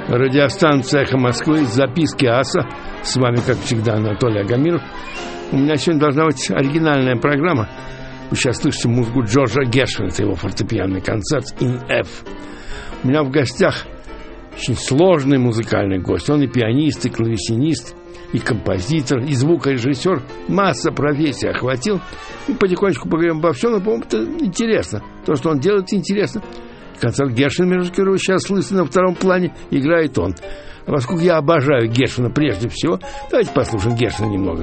Радиостанция «Эхо Москвы», записки аса. С вами, как всегда, Анатолий Агамиров. У меня сегодня должна быть оригинальная программа. Вы сейчас слышите музыку Джорджа Гершвина. Это его фортепианный концерт in F. У меня в гостях очень сложный музыкальный гость. Он и пианист, и клавесинист, и композитор, и звукорежиссер. Масса профессий охватил. Мы потихонечку поговорим обо всем, но, по-моему, это интересно. То, что он делает, интересно. Концерт Гершвина, между прочим, сейчас слышно на втором плане, играет он. А поскольку я обожаю Гершвина прежде всего, давайте послушаем Гершвина немного.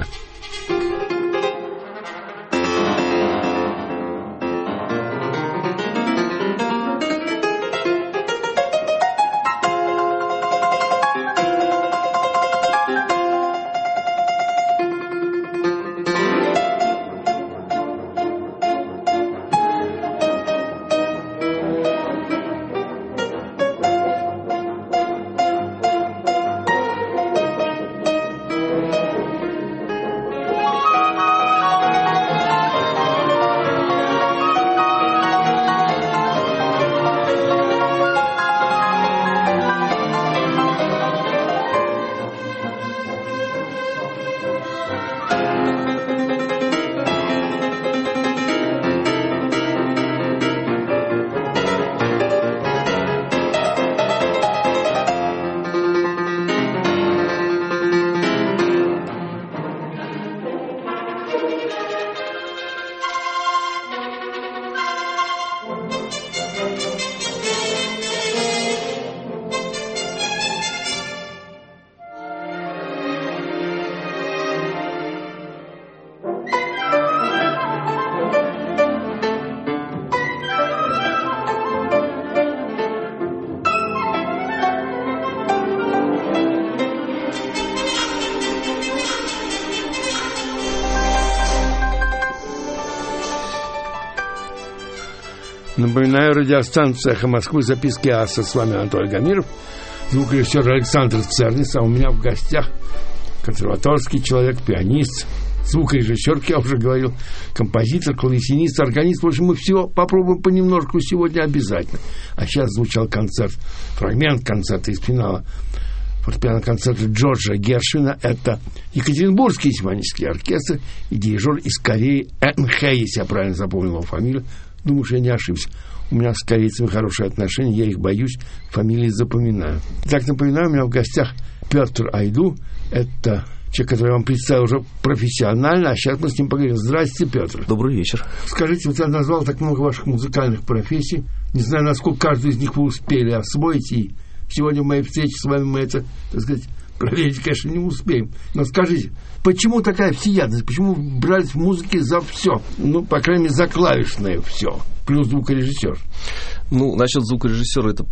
Напоминаю, радиостанция «Эхо Москвы», записки аса. С вами Анатолий Агамиров, звукорежиссер Александр Цернис. А у меня в гостях консерваторский человек, пианист, звукорежиссер, как я уже говорил, композитор, клавесинист, органист. В общем, мы все попробуем понемножку сегодня обязательно. А сейчас звучал концерт, фрагмент концерта из финала фортепианного концерта Джорджа Гершвина. Это Екатеринбургский симфонический оркестр и дирижер из Кореи Эн Хэ, если я правильно запомнил его фамилию. Думаю, что я не ошибся. У меня с корейцами хорошие отношения, я их боюсь, фамилии запоминаю. Так, напоминаю, у меня в гостях Петр Айду. Это человек, который я вам представил уже профессионально, а сейчас мы с ним поговорим. Здравствуйте, Петр. Добрый вечер. Скажите, вот я назвал так много ваших музыкальных профессий. Не знаю, насколько каждую из них вы успели освоить, и сегодня в моей встрече с вами мы это, так сказать, проверить, конечно, не успеем. Но скажите, почему такая всеядность? Почему брались в музыке за все? Ну, по крайней мере, за клавишное все. Плюс звукорежиссер. Ну, насчет звукорежиссера это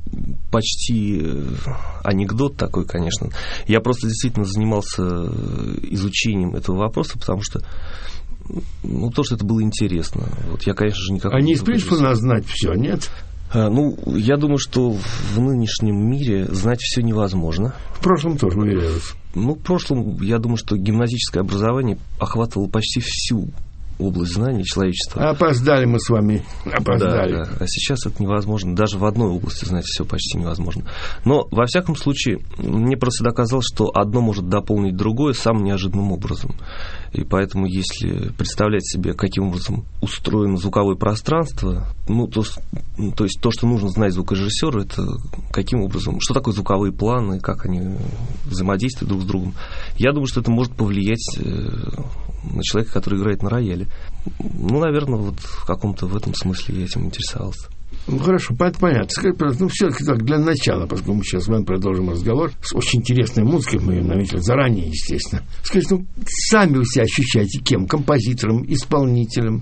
почти анекдот такой, конечно. Я просто действительно занимался изучением этого вопроса, потому что то, что это было интересно. Вот я, конечно же, никак... А не из принципа знать все, нет? Ну, я думаю, что в нынешнем мире знать все невозможно. В прошлом тоже, уверяю. Ну, в прошлом, я думаю, что гимназическое образование охватывало почти всю область знаний человечества. Опоздали мы с вами, опоздали. Да. А сейчас это невозможно. Даже в одной области знать все почти невозможно. Но, во всяком случае, мне просто доказалось, что одно может дополнить другое самым неожиданным образом. И поэтому, если представлять себе, каким образом устроено звуковое пространство, то есть то, что нужно знать звукорежиссеру, это каким образом, что такое звуковые планы, как они взаимодействуют друг с другом. Я думаю, что это может повлиять на человека, который играет на рояле. Ну, наверное, вот в каком-то в этом смысле я этим интересовался. Ну, хорошо, понятно. Скажите, пожалуйста, все-таки так, для начала, поскольку мы сейчас с вами продолжим разговор с очень интересной музыкой, мы ее наметили заранее, естественно. Скажите, сами вы себя ощущаете кем? Композитором, исполнителем?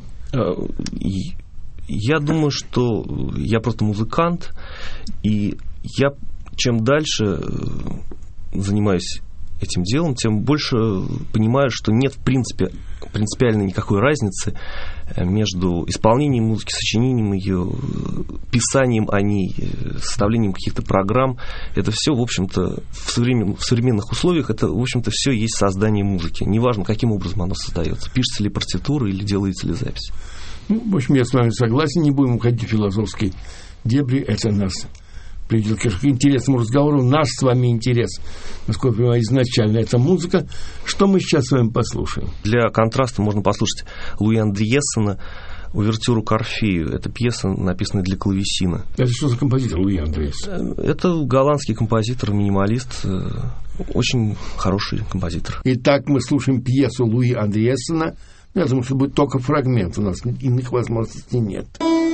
Я думаю, что я просто музыкант, и я чем дальше занимаюсь этим делом, тем больше понимаю, что нет, в принципе, принципиально никакой разницы между исполнением музыки, сочинением ее, писанием о ней, составлением каких-то программ. Это все, в общем-то, в современных условиях, это, в общем-то, все есть создание музыки. Неважно, каким образом оно создается. Пишется ли партитура или делается ли запись. Ну, в общем, я с вами согласен. Не будем уходить в философские дебри. Это нас приведет к интересному разговору. Наш с вами интерес, насколько я понимаю, изначально это музыка. Что мы сейчас с вами послушаем? Для контраста можно послушать Луи Андриессена «Увертюру к Орфею». Это пьеса, написанная для клавесина. Это что за композитор Луи Андриессен? Это голландский композитор, минималист, очень хороший композитор. Итак, мы слушаем пьесу Луи Андриессена. Я думаю, что будет только фрагмент, у нас иных возможностей нет.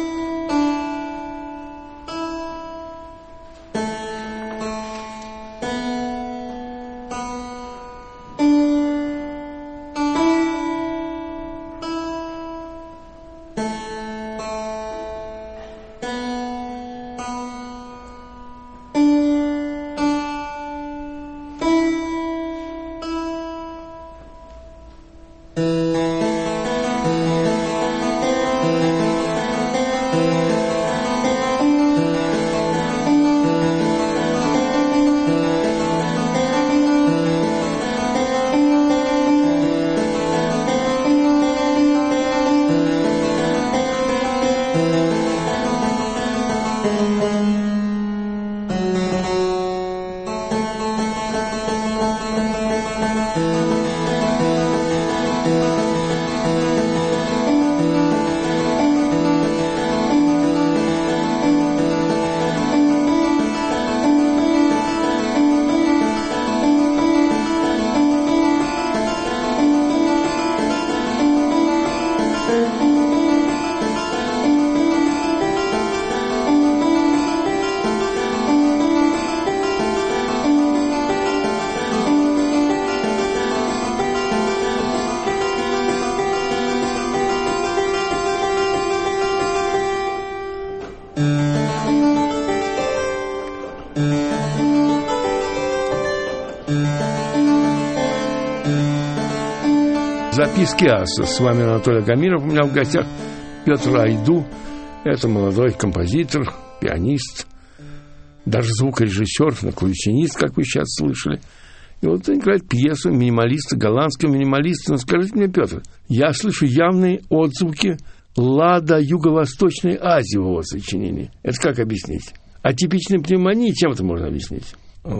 Записки аса. С вами Анатолий Агамиров. У меня в гостях Петр Айду. Это молодой композитор, пианист, даже звукорежиссер, клавесинист, как вы сейчас слышали. И вот он играет пьесу минималиста, голландского минималиста. Но скажите мне, Петр, я слышу явные отзвуки лада Юго-Восточной Азии в его сочинении. Это как объяснить? А типичной пневмонии чем это можно объяснить?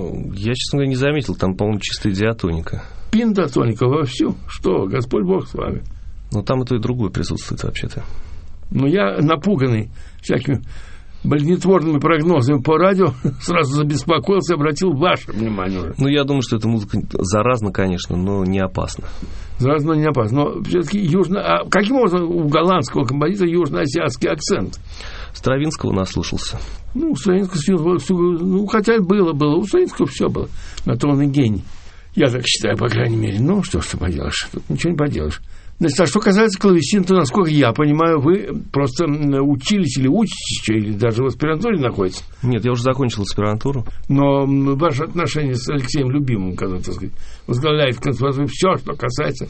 Я, честно говоря, не заметил. Там, по-моему, чистая диатоника. Пентатоника вовсю. Что, Господь Бог с вами. Но там и то, и другое присутствует вообще-то. Но я, напуганный всякими болезнетворными прогнозами по радио, сразу забеспокоился и обратил ваше внимание уже. Ну, я думаю, что эта музыка заразна, конечно, но не опасна. Заразна, но не опасна. Но все-таки А каким образом у голландского композитора южноазиатский акцент? Стравинского наслушался. Ну, у Стравинского все, ну, хотя было. У Стравинского все было. На то он и гений. Я так считаю, по крайней мере. Ну, что ж ты поделаешь? Тут ничего не поделаешь. Значит, а что касается клавесина, то, насколько я понимаю, вы просто учились или учитесь еще, или даже в аспирантуре находитесь? Нет, я уже закончил аспирантуру. Но ваши отношения с Алексеем Любимым, когда, так сказать, возглавляет консерваторию, все, что касается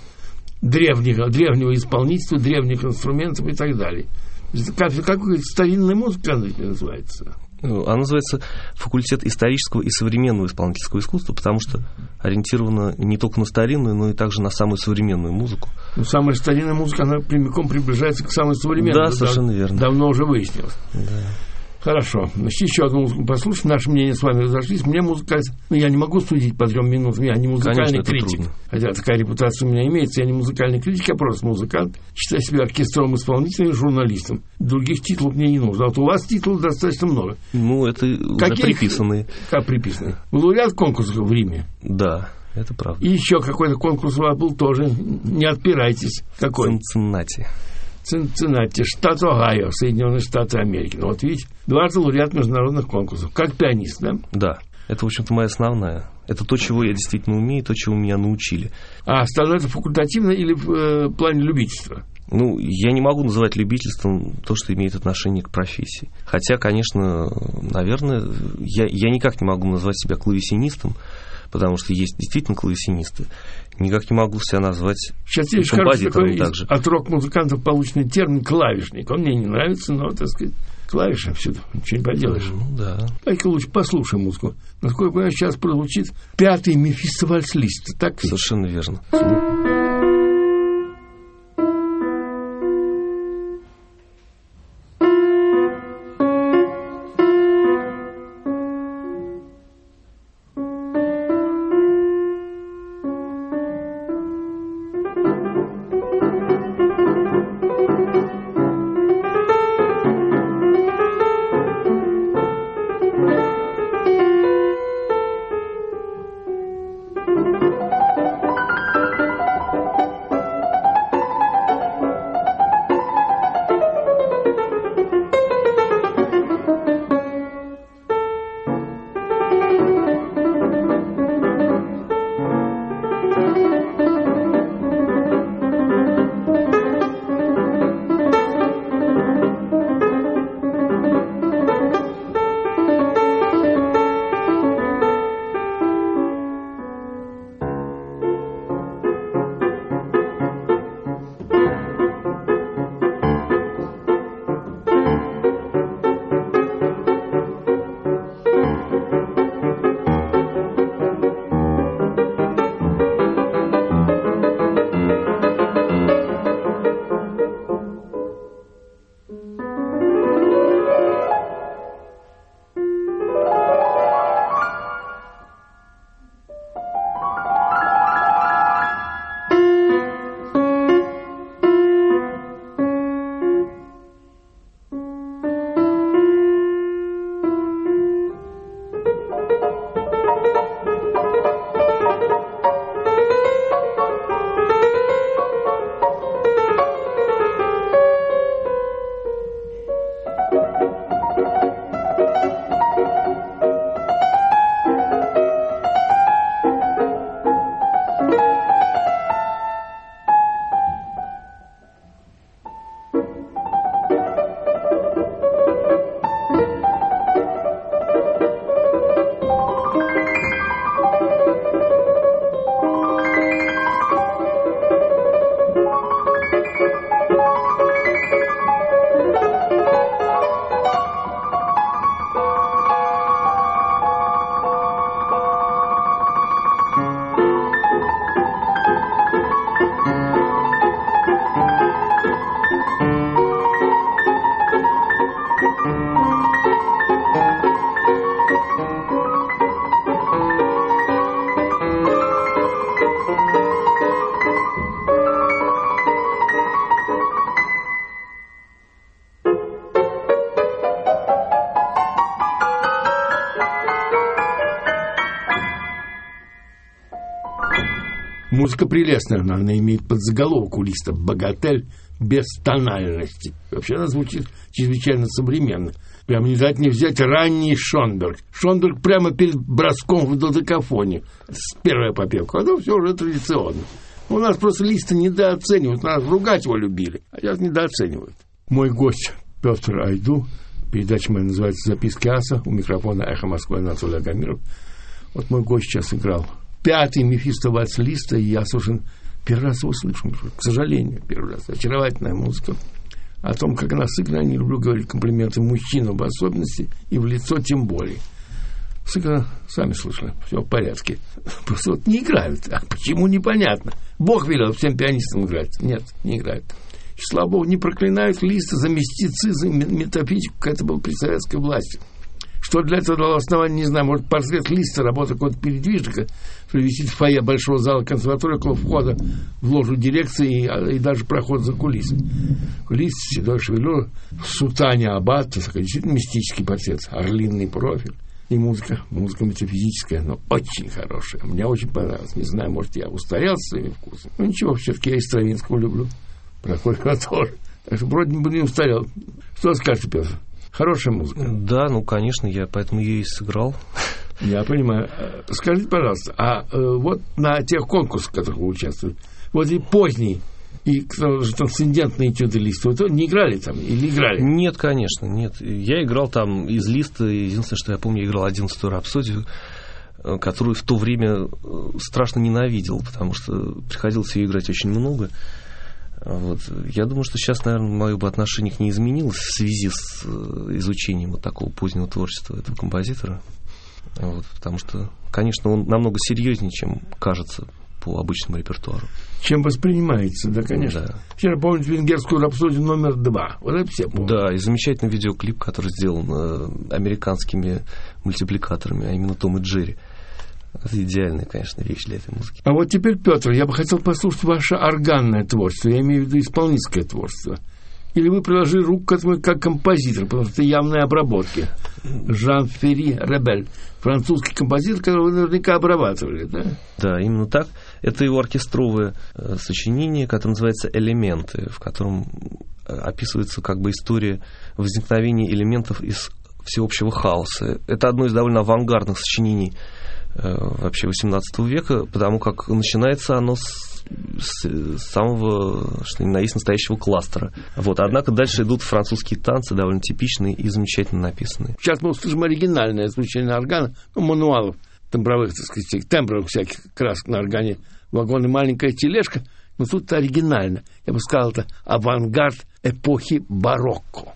древнего исполнительства, древних инструментов и так далее. Как старинная музыка называется? Она называется «Факультет исторического и современного исполнительского искусства», потому что ориентирована не только на старинную, но и также на самую современную музыку. Ну, самая старинная музыка, она прямиком приближается к самой современной. Да, совершенно верно. Давно уже выяснилось. Да. Хорошо. Значит, еще одну музыку послушаем. Наши мнения с вами разошлись. Мне музыка... Ну, я не могу судить по 3 минутам. Я не музыкальный критик. Трудно. Хотя такая репутация у меня имеется. Я не музыкальный критик, я просто музыкант. Считаю себя оркестровым исполнителем и журналистом. Других титулов мне не нужно. А вот у вас титулов достаточно много. Ну, это уже приписанные. Как приписанные? Вы лауреат конкурсов в Риме? Да, это правда. И еще какой-то конкурс у вас был тоже. Не отпирайтесь. Какой? Цинциннати, штат Огайо, Соединенные Штаты Америки. Ну, вот видите, 2 лауреат международных конкурсов. Как пианист, да? Да. Это, в общем-то, моя основная. Это то, чего я действительно умею, то, чего меня научили. А остальное это факультативно или в плане любительства? Ну, я не могу называть любительством то, что имеет отношение к профессии. Хотя, конечно, наверное, я никак не могу назвать себя клавесинистом, потому что есть действительно клавесинисты. Никак не могу себя назвать композитором также. От рок-музыкантов полученный термин «клавишник». Он мне не нравится, но, так сказать, клавиши всюду. Ничего не поделаешь. Ну, да. Давай-ка лучше послушаем музыку. Насколько я понимаю, сейчас прозвучит 5-й Мефистофельс-лист. Так? Совершенно верно. Музыка прелестная, но она имеет подзаголовок у листа «Богатель без тональности». Вообще она звучит чрезвычайно современно. Прямо не дать не взять ранний Шонберг. Шонберг прямо перед броском в додекафоне. С первой попевкой. А то все уже традиционно. У нас просто листа недооценивают. Нас ругать его любили, а сейчас недооценивают. Мой гость Петр Айду. Передача моя называется «Записки аса». У микрофона «Эхо Москвы» Анатолий Агамиров. Вот мой гость сейчас играл 5-й Мефисто вальс Листа, и я, слушай, первый раз его слышу. К сожалению, первый раз. Очаровательная музыка. О том, как она сыграна, не люблю говорить комплименты мужчинам в особенности, и в лицо тем более. Сыграно, сами слышали, все в порядке. Просто вот не играют. А почему, непонятно. Бог велел всем пианистам играть. Нет, не играют. И, слава богу, не проклинают Листа за мистицизм, метафизику, как это было при советской власти. Что для этого дало основание, не знаю, может, портрет Листа, работа какого-то передвижника, что висит в фойе большого зала консерватории, около входа в ложу дирекции и даже проход за кулисами. Лист, седой шевелюр, в сутане аббата, такой действительно мистический портрет, орлиный профиль. И музыка метафизическая, но очень хорошая. Мне очень понравилось. Не знаю, может, я устарел с своими вкусами. Но ничего, все-таки я и Стравинского люблю. Прокофьева тоже. Так что вроде бы не устарел. Что скажете, Петр? Хорошая музыка. Да, ну, конечно, я поэтому ее и сыграл. Я понимаю. Скажите, пожалуйста, а вот на тех конкурсах, в которых вы участвовали, вот и поздний, и трансцендентные этюды Листа, вы не играли там или играли? Нет, конечно, нет. Я играл там из Листа, единственное, что я помню, я играл 11-ю рапсодию, которую в то время страшно ненавидел, потому что приходилось ее играть очень много. Вот. Я думаю, что сейчас, наверное, мое бы отношение к ней изменилось в связи с изучением вот такого позднего творчества этого композитора. Вот. Потому что, конечно, он намного серьезнее, чем кажется по обычному репертуару. Чем воспринимается, да, конечно. Да. Вчера помните венгерскую рапсодию номер 2. Вот это все помнят. Да, и замечательный видеоклип, который сделан американскими мультипликаторами, а именно Том и Джерри. Это идеальная, конечно, вещь для этой музыки. А вот теперь, Петр, я бы хотел послушать ваше органное творчество. Я имею в виду исполнительское творчество. Или вы приложили руку к этому как композитор, потому что это явные обработки. Жан-Ферри Ребель, французский композитор, которого вы наверняка обрабатывали, да? Да, именно так. Это его оркестровое сочинение, которое называется «Элементы», в котором описывается как бы история возникновения элементов из всеобщего хаоса. Это одно из довольно авангардных сочинений вообще XVIII века, потому как начинается оно с самого, что ни на есть, настоящего кластера. Вот. Однако дальше идут французские танцы, довольно типичные и замечательно написанные. Сейчас мы услышим оригинальное звучание органа, мануалов тембровых, так сказать, тембровых всяких красок на органе, вагон и маленькая тележка, но тут это оригинально. Я бы сказал, это авангард эпохи барокко.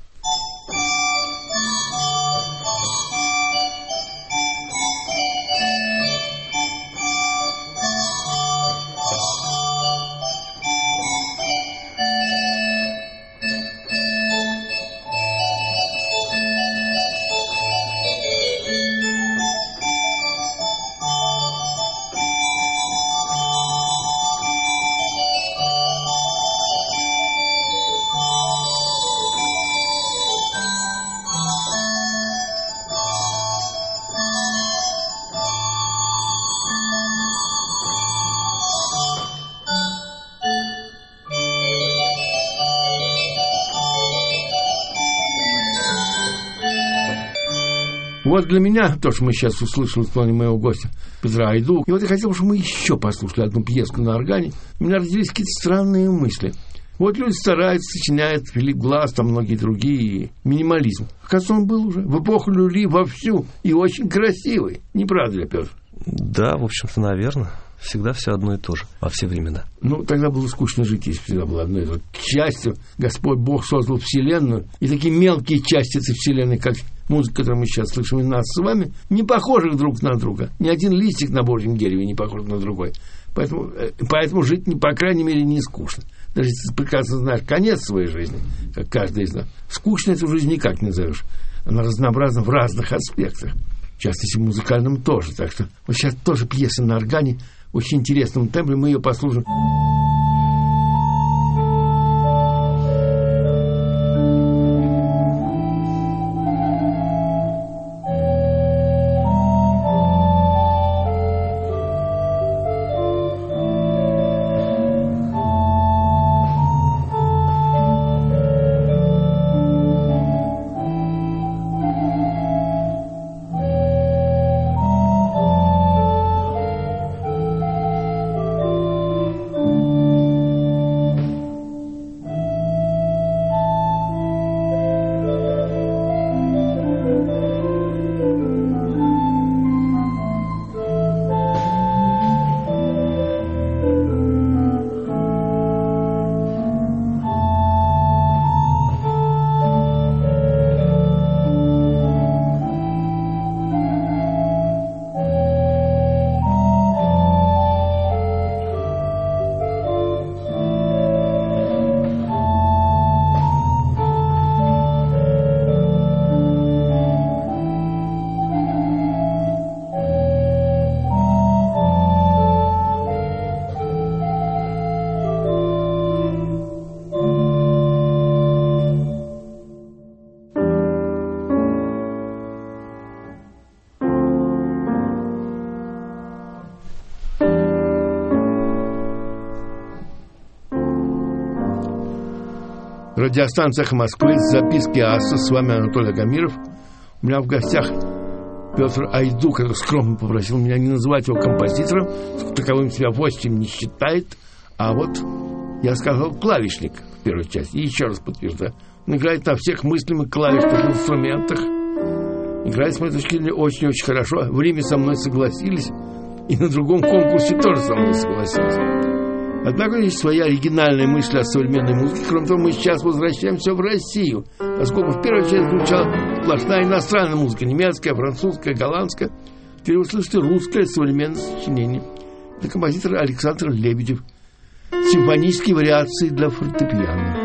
Вот для меня, то, что мы сейчас услышали в плане моего гостя Петра Айду, и вот я хотел, чтобы мы еще послушали одну пьеску на органе. У меня родились какие-то странные мысли. Вот люди стараются, сочиняют Филипп Глаз, там многие другие, минимализм. Оказывается, он был уже в эпоху люли вовсю и очень красивый. Не правда ли, Петр? Да, в общем-то, наверное. Всегда все одно и то же, во все времена. Ну, тогда было скучно жить, если всегда было одно и то же. К счастью, Господь Бог создал Вселенную, и такие мелкие части этой Вселенной, как музыка, которую мы сейчас слышим, и нас с вами, не похожи друг на друга. Ни один листик на Божьем дереве не похож на другой. Поэтому жить, по крайней мере, не скучно. Даже если ты прекрасно знаешь конец своей жизни, как каждый из нас, скучно эту жизнь никак не назовешь. Она разнообразна в разных аспектах. В частности, в музыкальном тоже. Так что вот сейчас тоже пьеса на органе в очень интересном тембре. Мы ее послушаем. Радиостанция «Эхо Москвы», записки АСА. С вами Анатолий Агамиров. У меня в гостях Петр Айду, который скромно попросил меня не называть его композитором, таковым себя вовсе не считает. А вот я сказал клавишник в первой части. И еще раз подтверждаю. Он играет на всех мыслимых клавишных инструментах. Играет, с моей точки зрения, очень-очень хорошо. В Риме со мной согласились. И на другом конкурсе тоже со мной согласились. Однако есть свои оригинальные мысли о современной музыке. Кроме того, мы сейчас возвращаемся в Россию, поскольку в первой части звучала сплошная иностранная музыка. Немецкая, французская, голландская. Теперь вы слышите русское современное сочинение. Это композитор Александр Лебедев. Симфонические вариации для фортепиано.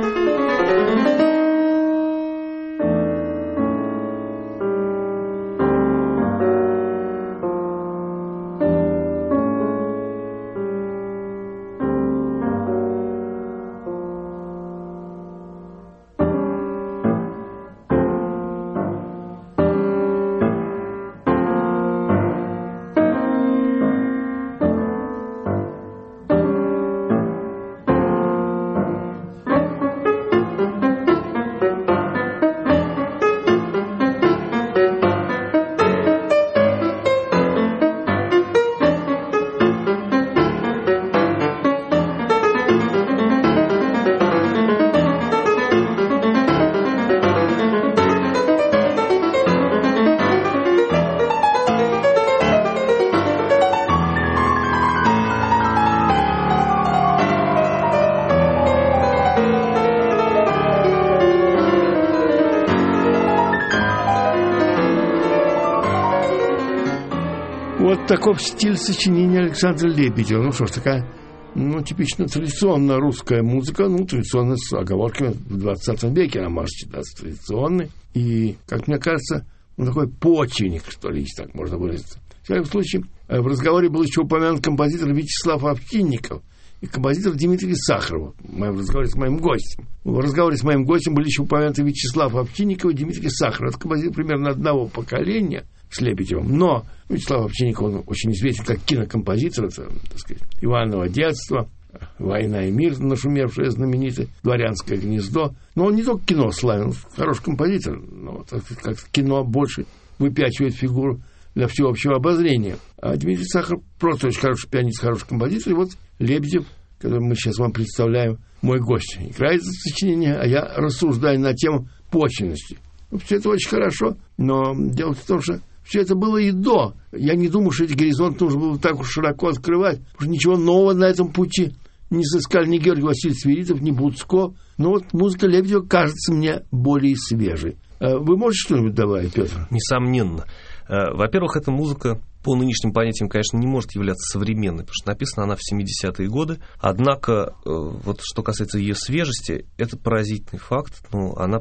Вот таков стиль сочинения Александра Лебедева. Ну что ж, такая, типично традиционная русская музыка, традиционная с оговорками в 20 веке, она может считаться традиционной. И, как мне кажется, такой почвенник, что ли, если так можно выразиться. В всяком случае, в разговоре был еще упомянут композитор Вячеслав Овчинников и композитор Дмитрий Сахаров в разговоре с моим гостем. В разговоре с моим гостем были еще упомянуты Вячеслав Овчинников и Дмитрий Сахаров. Это композитор примерно одного поколения с Лебедевым. Но Вячеслав Овчинников, он очень известен как кинокомпозитор. Это, так сказать, «Иваново детство», «Война и мир», нашумевшее знаменитое, «Дворянское гнездо». Но он не только кино славен, он хороший композитор, но как кино больше выпячивает фигуру для всеобщего обозрения. А Дмитрий Сахаров просто очень хороший пианист, хороший композитор. И вот Лебедев, который мы сейчас вам представляем, мой гость, играет это сочинение, а я рассуждаю на тему почвенности. Все это очень хорошо, но дело в том, что все это было и до. Я не думаю, что эти горизонты нужно было так уж широко открывать, потому что ничего нового на этом пути не сыскали ни Георгий Васильевич Свиридов, ни Буцко. Но вот музыка Лебедева кажется мне более свежей. Вы можете что-нибудь добавить, Петр? Несомненно. Во-первых, эта музыка по нынешним понятиям, конечно, не может являться современной, потому что написана она в 70-е годы. Однако, вот что касается ее свежести, это поразительный факт. Она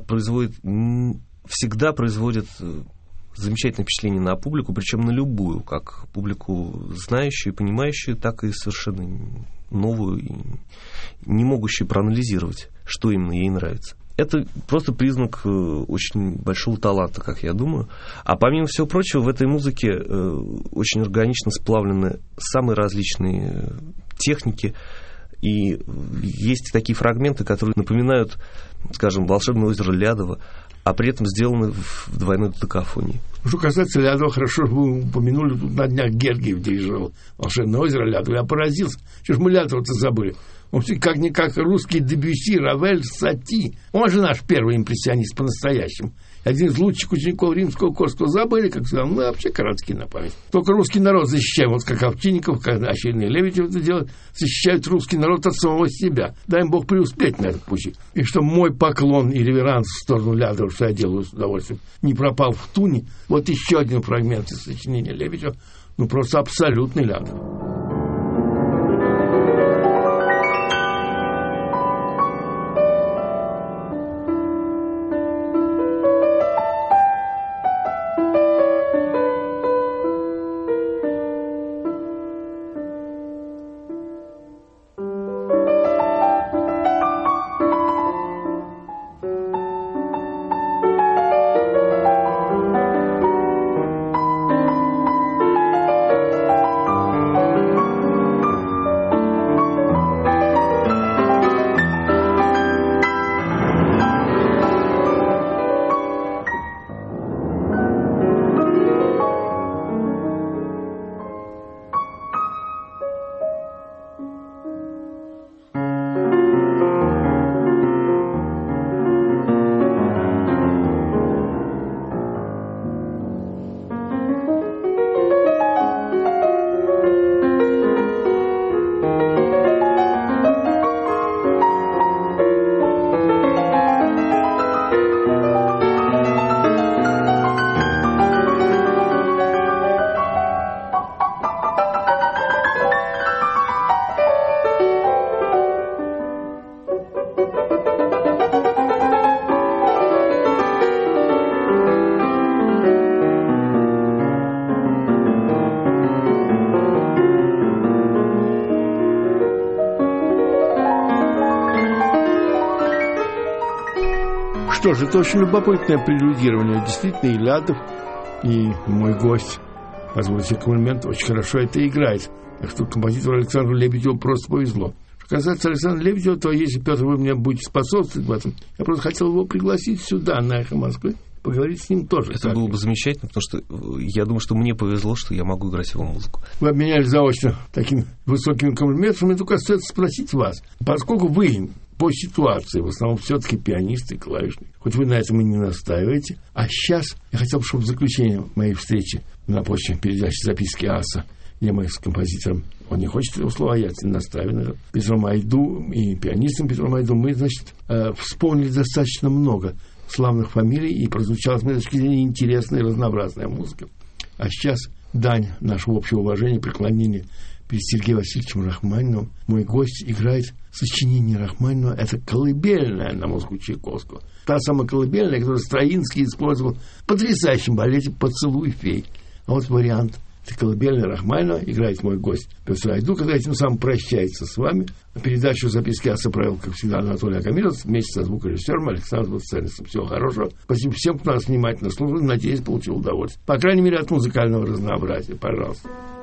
всегда производит замечательное впечатление на публику, причем на любую, как публику знающую и понимающую, так и совершенно новую, и не могущую проанализировать, что именно ей нравится. Это просто признак очень большого таланта, как я думаю. А помимо всего прочего, в этой музыке очень органично сплавлены самые различные техники. И есть такие фрагменты, которые напоминают, скажем, «Волшебное озеро Лядова», а при этом сделаны в двойной додекафонии. Что касается Лядова, хорошо, что вы упомянули, тут на днях Гергиев дирижировал «Волшебное озеро Лядова». Я поразился. Что ж мы Лядова-то забыли? Он как-никак русский Дебюсси, Равель, Сати. Он же наш первый импрессионист по-настоящему. Один из лучших учеников римского Корского. Забыли, как сказал, мы вообще короткие на память. Только русский народ защищаем, вот как Овчинников, как очередные Лебедев это делают, защищают русский народ от самого себя. Дай им Бог преуспеть на этом пути. И что мой поклон и реверанс в сторону Лядова, что я делаю с удовольствием, не пропал в туне. Вот еще один фрагмент из сочинения Лебедева. Просто абсолютный Лядов. Что же, это очень любопытное прелюдирование. Действительно, и Лядов, и мой гость, позвольте комплимент, очень хорошо это играет. Так что композитору Александру Лебедеву просто повезло. Что касается Александра Лебедева, то если, Петр, вы мне будете способствовать в этом, я просто хотел его пригласить сюда, на «Эхо Москвы», поговорить с ним тоже. Это было бы замечательно, потому что я думаю, что мне повезло, что я могу играть его музыку. Вы обменялись заочно таким высоким комплиментом, мне только остается спросить вас, поскольку вы по ситуации в основном все-таки пианист и клавишник, хоть вы на этом и не настаиваете, а сейчас я хотел бы, чтобы в заключение моей встречи на почте передачи «Записки аса», где мы с композитором, он не хочет этого слова, я настаиваю, Петром Айду и пианистом Петром Айду, мы, значит, вспомнили достаточно много славных фамилий, и прозвучала, с моей точки зрения, интересная и разнообразная музыка. А сейчас дань нашего общего уважения, преклонения перед Сергеем Васильевичем Рахманиновым. Мой гость играет сочинение Рахманинова. Это колыбельная на музыку Чайковского. Та самая колыбельная, которую Строинский использовал в потрясающем балете «Поцелуй фей». А вот вариант. Это колыбельная Рахманинова. Играет мой гость Петр Айду, когда этим самым прощается с вами. Передачу «Записки аса» провел, как всегда, Анатолий Агамиров вместе со звукорежиссером Александром Царицем. Всего хорошего. Спасибо всем, кто нас внимательно слушал. Надеюсь, получил удовольствие. По крайней мере, от музыкального разнообразия. Пожалуйста.